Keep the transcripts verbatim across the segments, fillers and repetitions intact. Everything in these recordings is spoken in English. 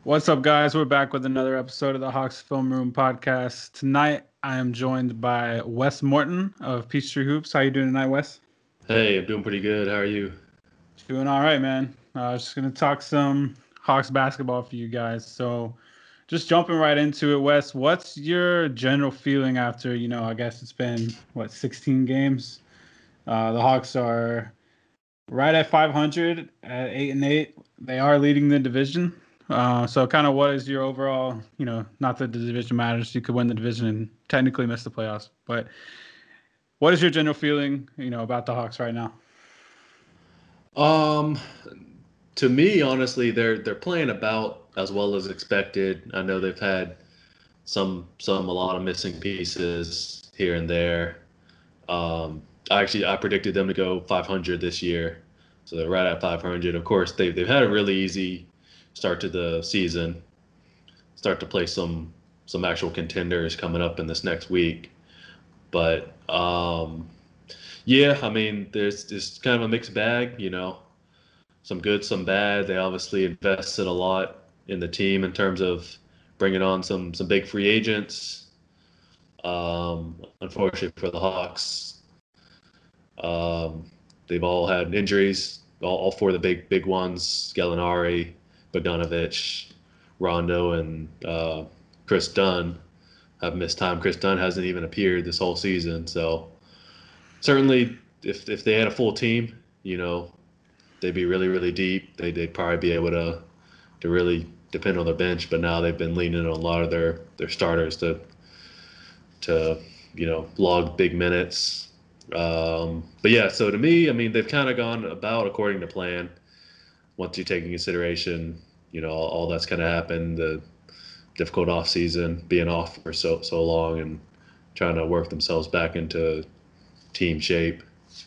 What's up, guys? We're back with another episode of the Hawks Film Room podcast. Tonight, I am joined by Wes Morton of Peachtree Hoops. How you doing tonight, Wes? Hey, I'm doing pretty good. How are you? Doing all right, man. I uh, was just gonna talk some Hawks basketball for you guys. So, just jumping right into it, Wes. What's your general feeling after you know? I guess it's been what sixteen games. Uh, the Hawks are right at five hundred at eight and eight. They are leading the division. Uh, so kind of what is your overall, you know, not that the division matters. You could win the division and technically miss the playoffs, but what is your general feeling, you know, about the Hawks right now? Um, to me, honestly, they're they're playing about as well as expected. I know they've had some some a lot of missing pieces here and there. Um, I actually I predicted them to go five hundred this year, so they're right at five hundred. Of course, they've they've had a really easy start to the season. Start to play some some actual contenders coming up in this next week, but um, yeah, I mean, there's this kind of a mixed bag, you know, some good, some bad. They obviously invested a lot in the team in terms of bringing on some some big free agents. Um, unfortunately for the Hawks, um, they've all had injuries. All, all four of the big big ones: Gallinari, Bogdanovich, Rondo, and uh, Chris Dunn have missed time. Chris Dunn hasn't even appeared this whole season, so certainly if if they had a full team, you know, they'd be really really deep. They they'd probably be able to to really depend on their bench. But now they've been leaning on a lot of their their starters to to you know log big minutes. Um, but yeah, so to me, I mean, they've kind of gone about according to plan. Once you take in consideration, you know, all, all that's kind of happened, the difficult off season, being off for so so long, and trying to work themselves back into team shape.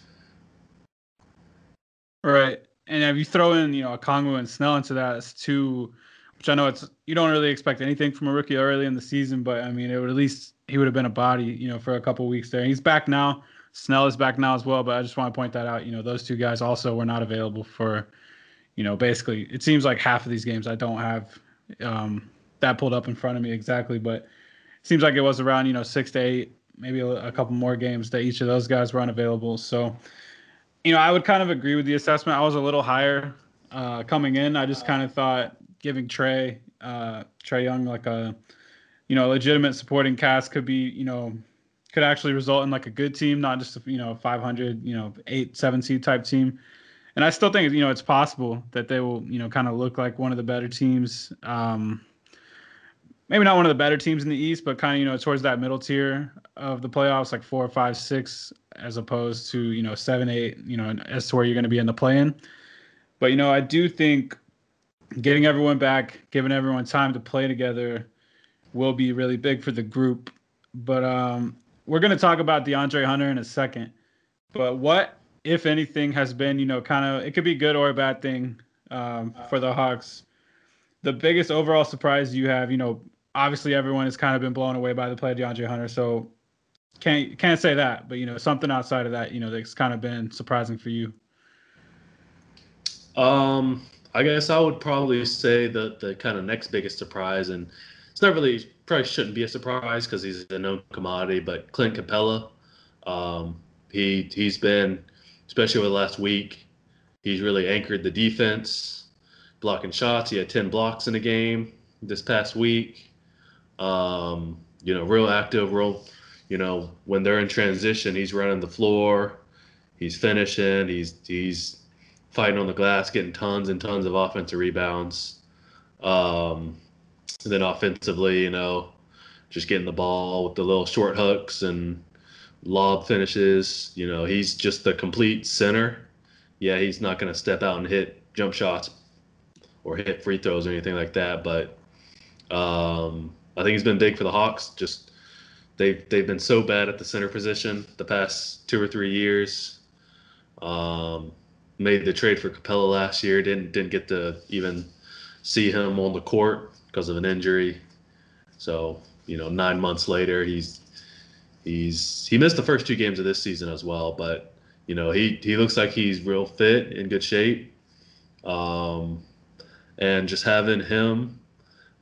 Right. And if you throw in, you know, Kongwu and Snell into that, it's two, which I know it's, you don't really expect anything from a rookie early in the season, but I mean, it would at least, he would have been a body, you know, for a couple of weeks there. He's back now. Snell is back now as well, but I just want to point that out. You know, those two guys also were not available for, you know, basically, it seems like half of these games I don't have um, that pulled up in front of me exactly, but it seems like it was around, you know, six to eight, maybe a, a couple more games that each of those guys were unavailable. So, you know, I would kind of agree with the assessment. I was a little higher uh, coming in. I just kind of thought giving Trey uh, Trey Young like a you know legitimate supporting cast could be you know could actually result in like a good team, not just a, you know five hundred you know eight seven seed type team. And I still think you know it's possible that they will you know kind of look like one of the better teams. Um, maybe not one of the better teams in the East, but kind of you know towards that middle tier of the playoffs, like four, five, six, as opposed to you know seven, eight, you know, as to where you're going to be in the play-in. But you know, I do think getting everyone back, giving everyone time to play together, will be really big for the group. But um, we're going to talk about DeAndre Hunter in a second. But what, if anything, has been you know kind of it could be good or a bad thing um, for the Hawks, the biggest overall surprise you have, you know, obviously everyone has kind of been blown away by the play of DeAndre Hunter, so can't can't say that, but you know, something outside of that, you know, that's kind of been surprising for you. Um, I guess I would probably say that the kind of next biggest surprise, and it's not really probably shouldn't be a surprise because he's a known commodity, but Clint Capella, um, he he's been, especially over the last week, he's really anchored the defense, blocking shots. He had ten blocks in a game this past week. Um, you know, real active, real, you know, when they're in transition, he's running the floor, he's finishing, he's he's fighting on the glass, getting tons and tons of offensive rebounds. Um, and then offensively, you know, just getting the ball with the little short hooks and lob finishes. You know, he's just the complete center. Yeah, he's not going to step out and hit jump shots or hit free throws or anything like that, but um, I think he's been big for the Hawks. Just they've they've been so bad at the center position the past two or three years. Um, made the trade for Capella last year. Didn't didn't get to even see him on the court because of an injury. So you know, nine months later, he's he's he missed the first two games of this season as well. But you know, he he looks like he's real fit, in good shape. Um, and just having him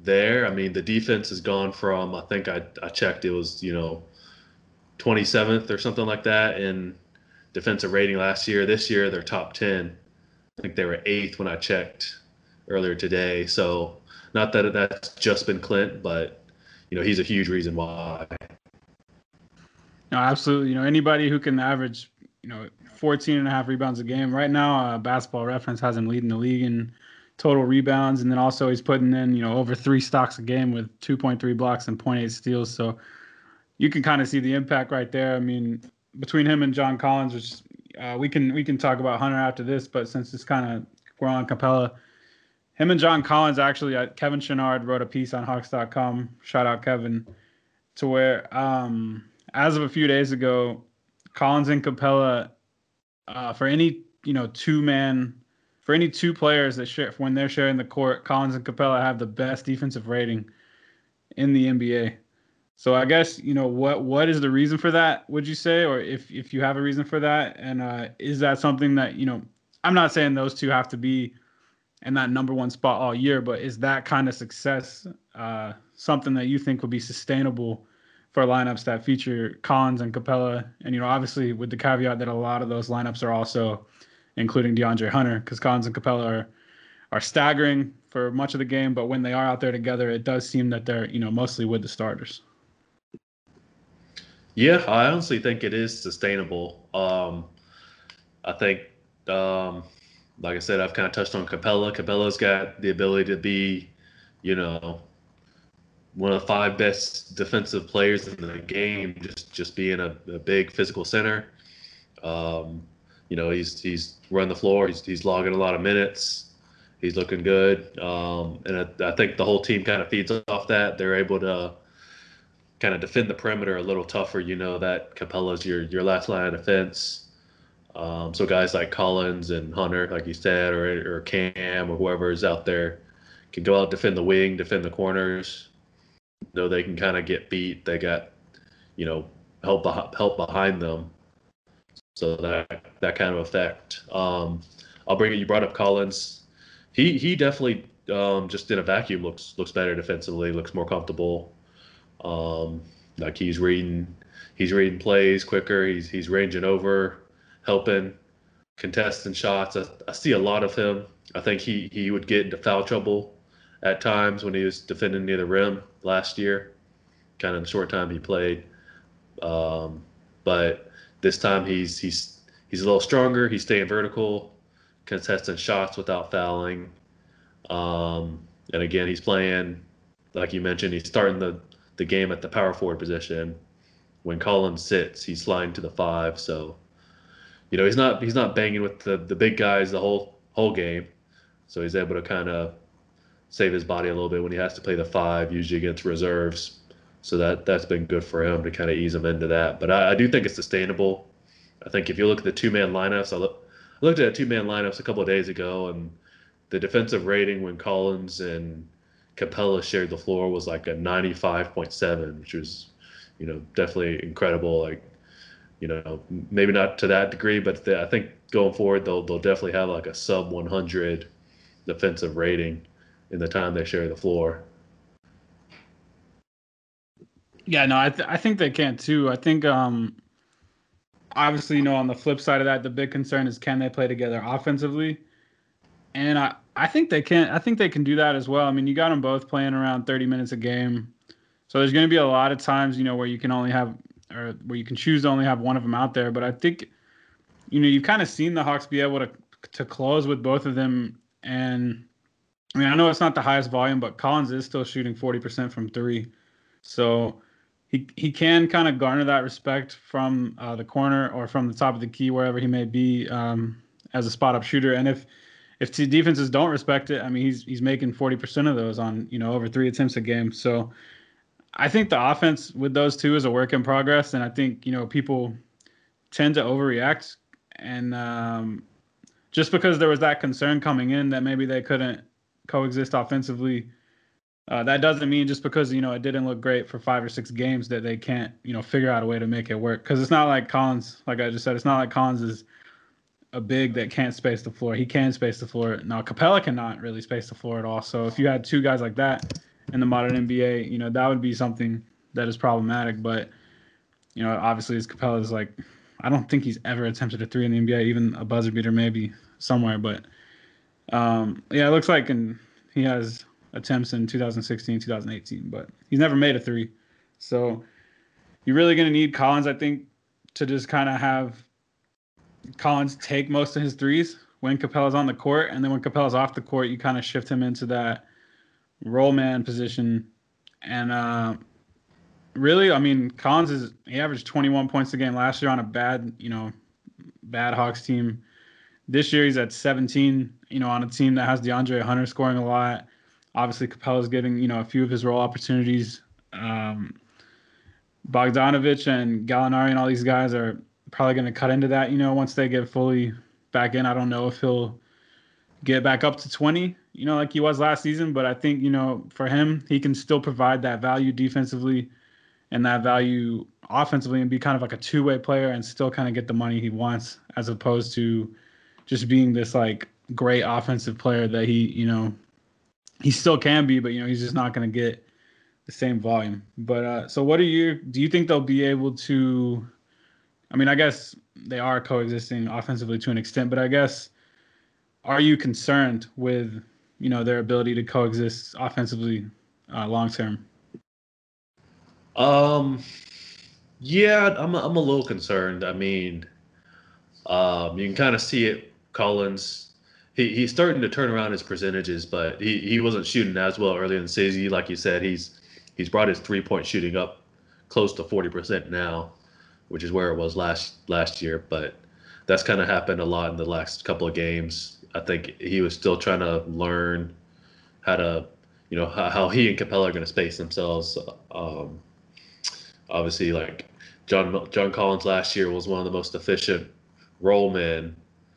there. I mean, the defense has gone from, I think I, I checked, it was, you know, twenty-seventh or something like that in defensive rating last year. This year, they're top ten. I think they were eighth when I checked earlier today. So, not that that's just been Clint, but, you know, he's a huge reason why. No, absolutely. You know, anybody who can average, you know, fourteen and a half rebounds a game. Right now, uh, Basketball Reference has him leading the league in total rebounds. And then also he's putting in, you know, over three stocks a game with two point three blocks and zero point eight steals. So you can kind of see the impact right there. I mean, between him and John Collins, which uh, we can we can talk about Hunter after this, but since it's kind of we're on Capella, him and John Collins actually, uh, Kevin Chouinard wrote a piece on Hawks dot com. Shout out Kevin, to where um, as of a few days ago, Collins and Capella, uh, for any you know two man, for any two players that share when they're sharing the court, Collins and Capella have the best defensive rating in the N B A. So I guess, you know, what what is the reason for that, would you say? Or if, if you have a reason for that, and uh, is that something that, you know, I'm not saying those two have to be in that number one spot all year, but is that kind of success uh, something that you think would be sustainable for lineups that feature Collins and Capella? And, you know, obviously with the caveat that a lot of those lineups are also including DeAndre Hunter, because Collins and Capella are are staggering for much of the game, but when they are out there together, it does seem that they're, you know, mostly with the starters. Yeah, I honestly think it is sustainable. Um, I think, um, like I said, I've kind of touched on Capella. Capella's got the ability to be, you know, one of the five best defensive players in the game, just just being a, a big physical center. Um, you know, he's he's running the floor. He's he's logging a lot of minutes. He's looking good, um, and I, I think the whole team kind of feeds off that. They're able to kind of defend the perimeter a little tougher. You know that Capella's your your last line of defense. Um, so guys like Collins and Hunter, like you said, or or Cam or whoever is out there, can go out, defend the wing, defend the corners. Though they can kind of get beat, they got, you know, help help behind them. So that that kind of effect. Um, I'll bring it. You brought up Collins. He he definitely um, just in a vacuum looks looks better defensively. Looks more comfortable. Um, like he's reading, he's reading plays quicker. He's he's ranging over, helping, contesting shots. I, I see a lot of him. I think he he would get into foul trouble at times when he was defending near the rim last year, kind of the short time he played. Um, but this time he's he's he's a little stronger. He's staying vertical, contesting shots without fouling. Um, and again, he's playing, like you mentioned, he's starting the the game at the power forward position. When Collins sits, he's sliding to the five. So, you know, he's not he's not banging with the, the big guys the whole whole game. So he's able to kind of save his body a little bit when he has to play the five, usually against reserves. So that that's been good for him to kind of ease him into that. But I, I do think it's sustainable. I think if you look at the two man lineups, I, look, I looked at two man lineups a couple of days ago, and the defensive rating when Collins and Capella shared the floor was like a ninety-five point seven, which was, you know, definitely incredible. Like, you know, maybe not to that degree, but the, I think going forward they'll they'll definitely have like a sub one hundred defensive rating in the time they share the floor. Yeah, no, I th- I think they can too. I think um, obviously, you know, on the flip side of that, the big concern is can they play together offensively, and I. I think they can. I think they can do that as well. I mean, you got them both playing around thirty minutes a game, so there's going to be a lot of times, you know, where you can only have, or where you can choose to only have one of them out there. But I think, you know, you've kind of seen the Hawks be able to to close with both of them. And I mean, I know it's not the highest volume, but Collins is still shooting forty percent from three, so he he can kind of garner that respect from uh, the corner or from the top of the key, wherever he may be, um, as a spot up shooter. And if If two defenses don't respect it, I mean, he's he's making forty percent of those on, you know, over three attempts a game. So I think the offense with those two is a work in progress. And I think, you know, people tend to overreact. And um, just because there was that concern coming in that maybe they couldn't coexist offensively, uh, that doesn't mean just because, you know, it didn't look great for five or six games that they can't, you know, figure out a way to make it work. Because it's not like Collins, like I just said, it's not like Collins is a big that can't space the floor. He can space the floor. Now, Capella cannot really space the floor at all. So if you had two guys like that, in the modern N B A, you know, that would be something that is problematic. But, you know, obviously, as Capella is like, I don't think he's ever attempted a three in the N B A, even a buzzer beater maybe somewhere. But um, yeah, it looks like in, he has attempts in two thousand sixteen, two thousand eighteen, but he's never made a three. So you're really going to need Collins, I think, to just kind of have Collins take most of his threes when Capella's on the court. And then when Capella's off the court, you kind of shift him into that roll man position. And uh, really, I mean, Collins is, he averaged twenty-one points a game last year on a bad, you know, bad Hawks team. This year he's at seventeen, you know, on a team that has DeAndre Hunter scoring a lot. Obviously, Capella's getting, you know, a few of his role opportunities. Um, Bogdanovich and Gallinari and all these guys are probably going to cut into that, you know, once they get fully back in. I don't know if he'll get back up to twenty, you know, like he was last season, but I think, you know, for him, he can still provide that value defensively and that value offensively and be kind of like a two-way player and still kind of get the money he wants, as opposed to just being this like great offensive player that he, you know, he still can be, but, you know, he's just not going to get the same volume. But uh, so what are you, do you think they'll be able to, I mean, I guess they are coexisting offensively to an extent, but I guess, are you concerned with, you know, their ability to coexist offensively uh, long term? Um, yeah, I'm a, I'm a little concerned. I mean, um, you can kind of see it. Collins, he, he's starting to turn around his percentages, but he, he wasn't shooting as well earlier in the season. Like you said, he's he's brought his three point shooting up close to forty percent now, which is where it was last last year. But that's kind of happened a lot in the last couple of games. I think he was still trying to learn how to, you know, how, how he and Capella are going to space themselves. Um, obviously, like John John Collins last year was one of the most efficient roll men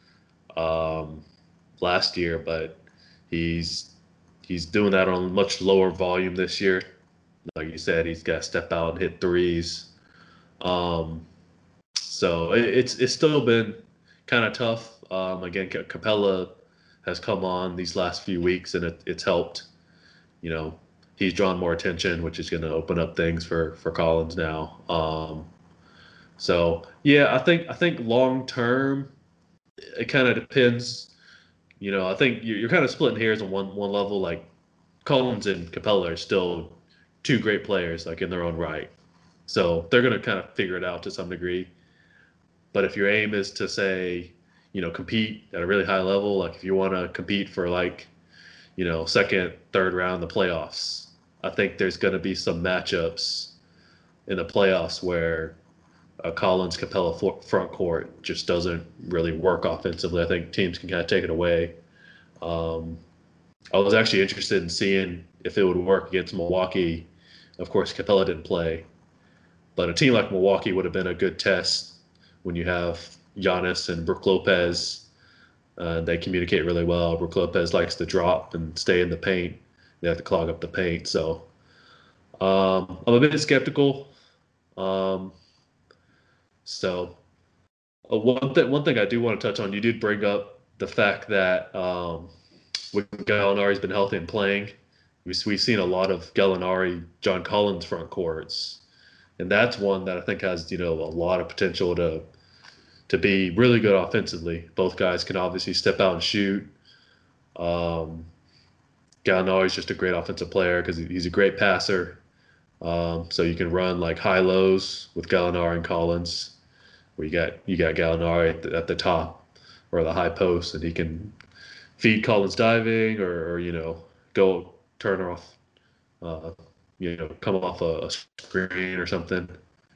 um, last year, but he's he's doing that on much lower volume this year. Like you said, he's got to step out and hit threes. Um, so it, it's it's still been kind of tough. Um, again, Capella has come on these last few weeks, and it, it's helped. You know, he's drawn more attention, which is going to open up things for for Collins now. Um, so yeah, I think I think long term, it kind of depends. You know, I think you're, you're kind of splitting hairs on one one level. Like Collins and Capella are still two great players, like in their own right. So they're going to kind of figure it out to some degree. But if your aim is to say, you know, compete at a really high level, like if you want to compete for like, you know, second, third round the playoffs, I think there's going to be some matchups in the playoffs where a Collins Capella front court just doesn't really work offensively. I think teams can kind of take it away. Um, I was actually interested in seeing if it would work against Milwaukee. Of course, Capella didn't play, but a team like Milwaukee would have been a good test when you have Giannis and Brook Lopez. Uh, they communicate really well. Brook Lopez likes to drop and stay in the paint. They have to clog up the paint. So um, I'm a bit skeptical. Um, so uh, one, th- one thing I do want to touch on, you did bring up the fact that um, when Gallinari's been healthy and playing, we've, we've seen a lot of Gallinari, John Collins front courts. And that's one that I think has, you know, a lot of potential to to be really good offensively. Both guys can obviously step out and shoot. Um, Gallinari is just a great offensive player because he's a great passer. Um, so you can run like high lows with Gallinari and Collins, where you got you got Gallinari at the, at the top or the high post, and he can feed Collins diving or, or you know go turn off, uh, you know, come off a, a screen or something.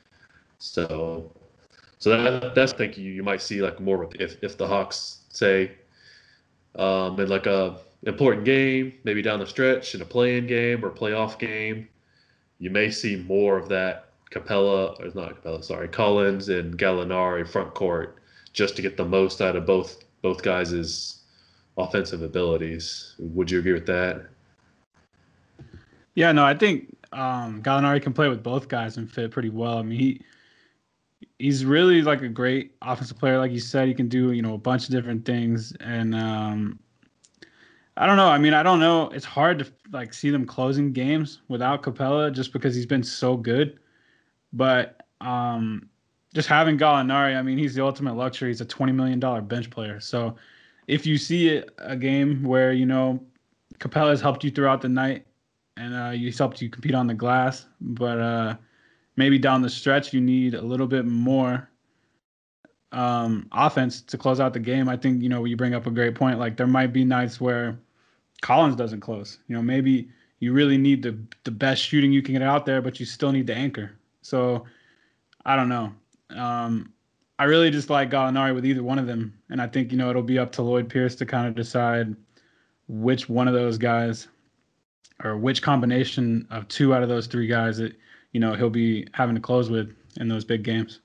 So. So that that's I think you, you might see like more if if the Hawks say um, in like a important game, maybe down the stretch in a play-in game or playoff game, you may see more of that Capella or not Capella, sorry, Collins and Gallinari front court just to get the most out of both both guys' offensive abilities. Would you agree with that? Yeah, no, I think um, Gallinari can play with both guys and fit pretty well. I mean, he he's really like a great offensive player. Like you said, he can do, you know, a bunch of different things. And um, I don't know. I mean, I don't know. It's hard to like see them closing games without Capella just because he's been so good. But um, just having Gallinari, I mean, he's the ultimate luxury. He's a twenty million dollars bench player. So if you see a game where, you know, Capella's helped you throughout the night and uh, he's helped you compete on the glass, but uh, maybe down the stretch you need a little bit more um, offense to close out the game. I think, you know, you bring up a great point. Like there might be nights where Collins doesn't close. You know, maybe you really need the the best shooting you can get out there, but you still need the anchor. So I don't know. Um, I really just like Gallinari with either one of them, and I think, you know, it'll be up to Lloyd Pierce to kind of decide which one of those guys or which combination of two out of those three guys that, you know, he'll be having to close with in those big games.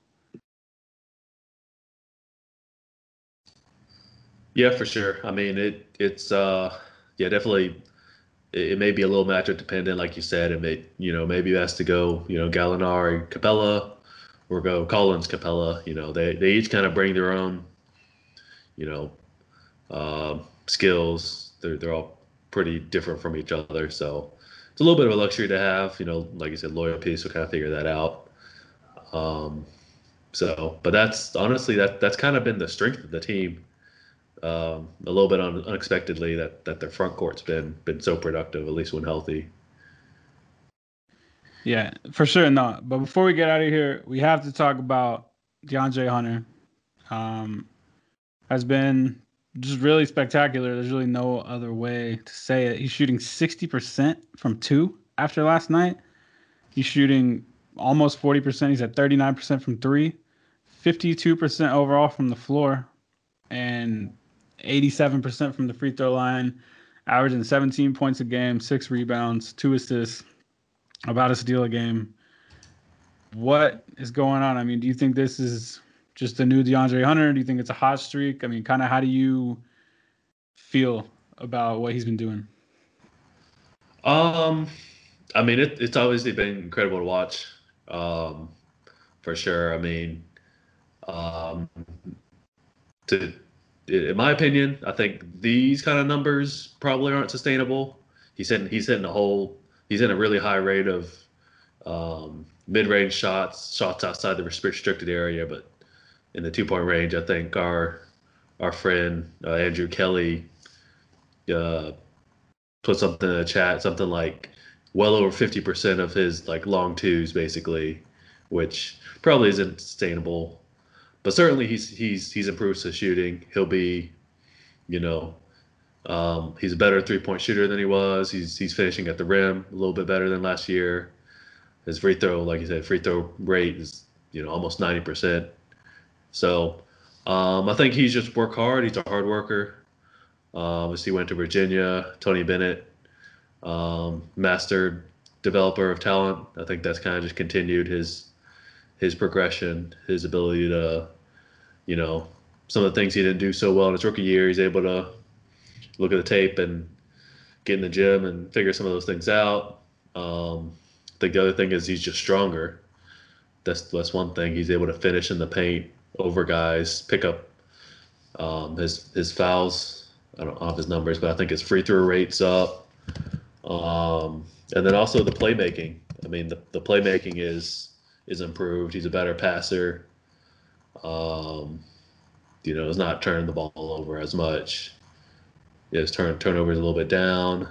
Yeah, for sure. I mean, it it's uh yeah, definitely it, it may be a little matchup dependent, like you said. It may, you know, maybe it has to go, you know, Gallinari, Capella, or go Collins, Capella. You know, they they each kind of bring their own, you know, uh, skills. They're they're all pretty different from each other, so it's a little bit of a luxury to have. You know, like you said, Lloyd Pierce will kind of figure that out. Um, so, but that's honestly that that's kind of been the strength of the team. Um, a little bit un- unexpectedly that that their front court's been been so productive, at least when healthy. Yeah, for sure. No, but before we get out of here, we have to talk about DeAndre Hunter. Um, has been just really spectacular. There's really no other way to say it. He's shooting sixty percent from two after last night. He's shooting almost forty percent. He's at thirty-nine percent from three, fifty-two percent overall from the floor, and eighty-seven percent from the free throw line, averaging seventeen points a game, six rebounds, two assists, about a steal a game. What is going on? I mean, do you think this is just a new DeAndre Hunter? Do you think it's a hot streak? I mean, kind of how do you feel about what he's been doing? Um, I mean, it, it's obviously been incredible to watch, um, for sure. I mean, um, to in my opinion, I think these kind of numbers probably aren't sustainable. He's hitting he's hitting a whole he's in a really high rate of um, mid-range shots, shots outside the restricted area, but in the two-point range, I think our our friend uh, Andrew Kelly uh, put something in the chat, something like well over fifty percent of his like long twos, basically, which probably isn't sustainable. But certainly he's he's he's improved his shooting. He'll be, you know, um, he's a better three-point shooter than he was. He's he's finishing at the rim a little bit better than last year. His free throw, like you said, free throw rate is, you know, almost ninety percent. So um, I think he's just worked hard. He's a hard worker. Um, obviously, he went to Virginia. Tony Bennett, um, master developer of talent. I think that's kind of just continued his his progression, his ability to, you know, some of the things he didn't do so well in his rookie year, he's able to look at the tape and get in the gym and figure some of those things out. Um, I think the other thing is he's just stronger. That's that's one thing. He's able to finish in the paint over guys, pick up um, his his fouls. I don't have his numbers, but I think his free throw rate's up. Um, and then also the playmaking. I mean, the, the playmaking is is improved. He's a better passer. Um, you know, he's not turning the ball over as much. His turn turnovers a little bit down.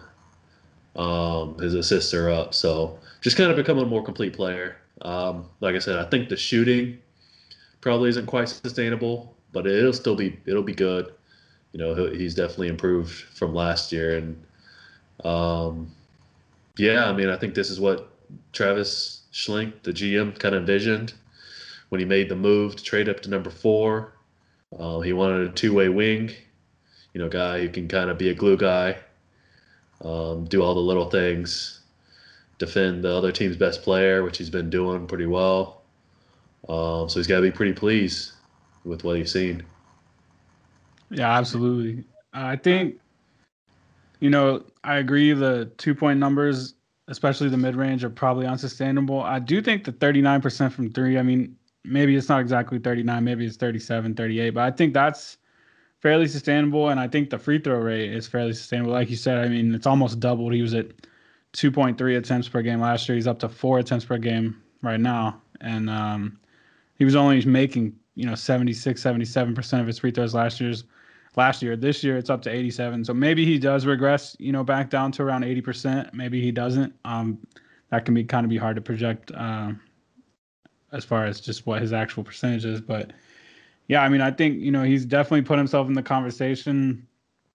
Um, his assists are up. So just kind of becoming a more complete player. Um, like I said, I think the shooting probably isn't quite sustainable, but it'll still be it'll be good. You know, he's definitely improved from last year, and um, yeah, I mean, I think this is what Travis Schlenk, the G M, kind of envisioned when he made the move to trade up to number four. Uh, he wanted a two-way wing, you know, guy who can kind of be a glue guy, um, do all the little things, defend the other team's best player, which he's been doing pretty well. Um, so he's got to be pretty pleased with what he's seen. Yeah, absolutely. I think, you know, I agree the two-point numbers, especially the mid-range, are probably unsustainable. I do think the thirty-nine percent from three, I mean, maybe it's not exactly thirty-nine, maybe it's thirty-seven, thirty-eight, but I think that's fairly sustainable, and I think the free throw rate is fairly sustainable. Like you said, I mean, it's almost doubled. He was at two point three attempts per game last year. He's up to four attempts per game right now, and um, he was only making you know seventy-six, seventy-seven percent of his free throws last year's last year. This year it's up to eighty-seven. So maybe he does regress, you know, back down to around eighty percent. Maybe he doesn't. Um, that can be kind of be hard to project uh, as far as just what his actual percentage is. But yeah, I mean, I think, you know, he's definitely put himself in the conversation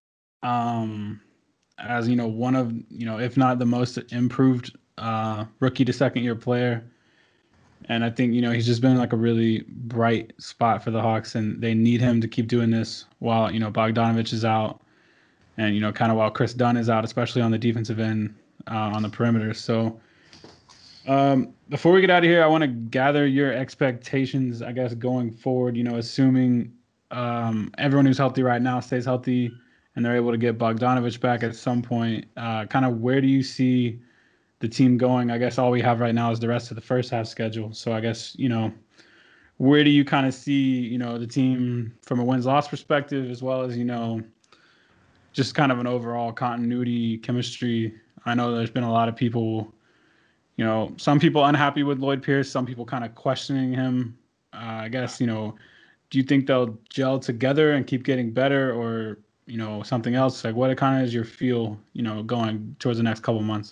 um, as, you know, one of, you know, if not the most improved uh, rookie to second year player. And I think, you know, he's just been like a really bright spot for the Hawks, and they need him to keep doing this while, you know, Bogdanovich is out and, you know, kind of while Chris Dunn is out, especially on the defensive end uh, on the perimeter. So um, before we get out of here, I want to gather your expectations, I guess, going forward, you know, assuming um, everyone who's healthy right now stays healthy and they're able to get Bogdanovich back at some point. Uh, kind of where do you see the team going? I guess all we have right now is the rest of the first half schedule. So I guess, you know, where do you kind of see, you know, the team from a wins-loss perspective, as well as, you know, just kind of an overall continuity, chemistry? I know there's been a lot of people, you know, some people unhappy with Lloyd Pierce, some people kind of questioning him. Uh, I guess, you know, do you think they'll gel together and keep getting better, or, you know, something else? Like, what kind of is your feel, you know, going towards the next couple months?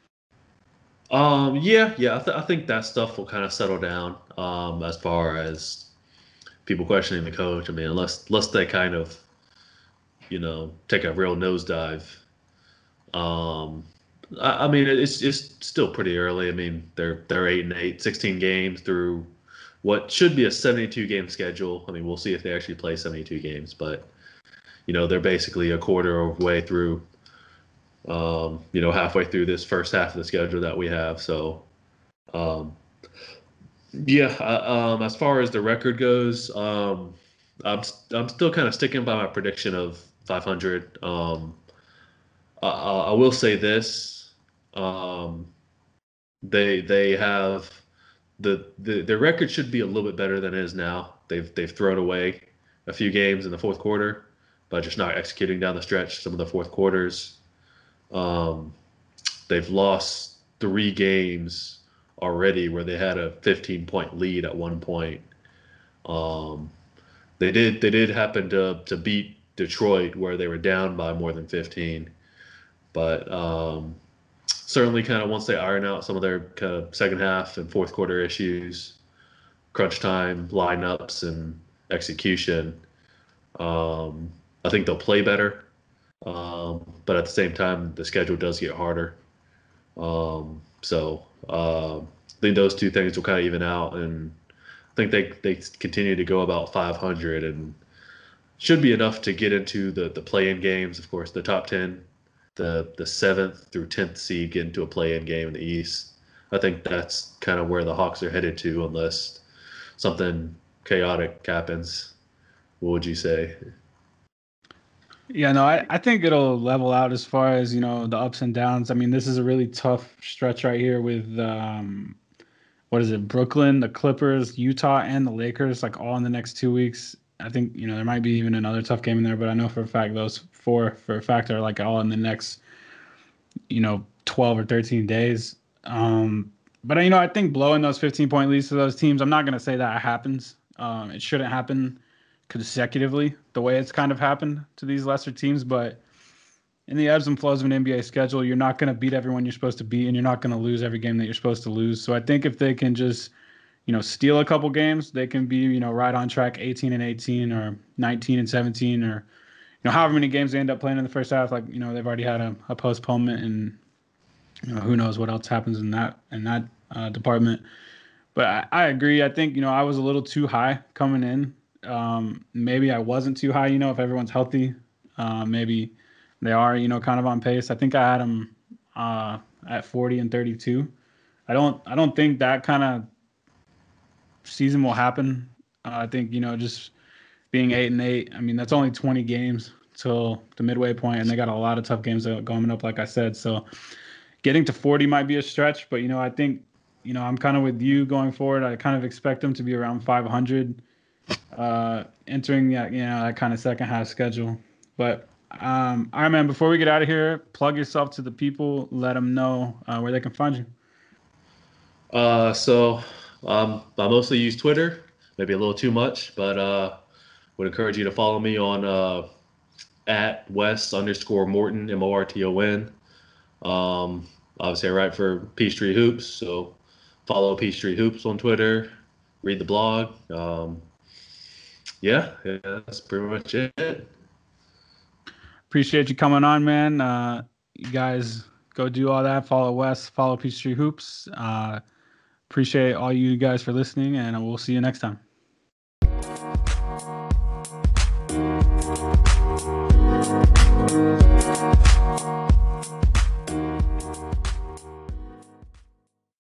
Um, yeah, yeah, I, th- I think that stuff will kind of settle down. Um, as far as people questioning the coach, I mean, unless unless they kind of, you know, take a real nosedive. Um, I, I mean, it's it's still pretty early. I mean, they're they're eight and eight, sixteen games through what should be a seventy-two game schedule. I mean, we'll see if they actually play seventy-two games, but you know, they're basically a quarter of the way through. Um, you know, halfway through this first half of the schedule that we have. So, um, yeah, uh, um, as far as the record goes, um, I'm I'm still kind of sticking by my prediction of five hundred. Um, I, I will say this: um, they they have the, the their record should be a little bit better than it is now. They've they've thrown away a few games in the fourth quarter, but just not executing down the stretch. Some of the fourth quarters. Um, they've lost three games already where they had a fifteen point lead at one point. Um, they did they did happen to to beat Detroit where they were down by more than fifteen, but um, certainly kind of once they iron out some of their kind of second half and fourth quarter issues, crunch time lineups and execution, um, I think they'll play better. Um, but at the same time, the schedule does get harder. Um, so uh, I think those two things will kind of even out, and I think they they continue to go about five hundred, and should be enough to get into the the play-in games. Of course, the top ten, the the seventh through tenth seed get into a play-in game in the East. I think that's kind of where the Hawks are headed to, unless something chaotic happens. What would you say? Yeah, no, I, I think it'll level out as far as, you know, the ups and downs. I mean, this is a really tough stretch right here with, um, what is it, Brooklyn, the Clippers, Utah, and the Lakers, like all in the next two weeks. I think, you know, there might be even another tough game in there, but I know for a fact those four for a fact are like all in the next, you know, twelve or thirteen days. Um, but, you know, I think blowing those fifteen point leads to those teams, I'm not going to say that happens. Um, it shouldn't happen consecutively the way it's kind of happened to these lesser teams, but in the ebbs and flows of an N B A schedule, you're not going to beat everyone you're supposed to beat, and you're not going to lose every game that you're supposed to lose. So I think if they can just, you know, steal a couple games, they can be, you know, right on track, eighteen and eighteen or nineteen and seventeen, or, you know, however many games they end up playing in the first half. Like, you know, they've already had a, a postponement, and, you know, who knows what else happens in that in that uh, department. But I, I agree. I think, you know, I was a little too high coming in. Um, maybe I wasn't too high, you know, if everyone's healthy. Uh, maybe they are, you know, kind of on pace. I think I had them uh, at forty and thirty-two. I don't I don't think that kind of season will happen. Uh, I think, you know, just being eight and eight, I mean, that's only twenty games till the midway point, and they got a lot of tough games coming up, like I said. So getting to forty might be a stretch, but, you know, I think, you know, I'm kind of with you going forward. I kind of expect them to be around five hundred. uh, entering that, you know, that kind of second half schedule. But um, all right, man. Before we get out of here, plug yourself to the people. Let them know uh, where they can find you. Uh, so um, I mostly use Twitter, maybe a little too much, but uh, would encourage you to follow me on uh, at Wes underscore Morton, M O R T O N. Um, obviously, I write for Peachtree Hoops, so follow Peachtree Hoops on Twitter, read the blog. Um, yeah, yeah, that's pretty much it. Appreciate you coming on, man. Uh, you guys go do all that. Follow Wes, follow Peachtree Hoops. Uh, appreciate all you guys for listening, and we'll see you next time.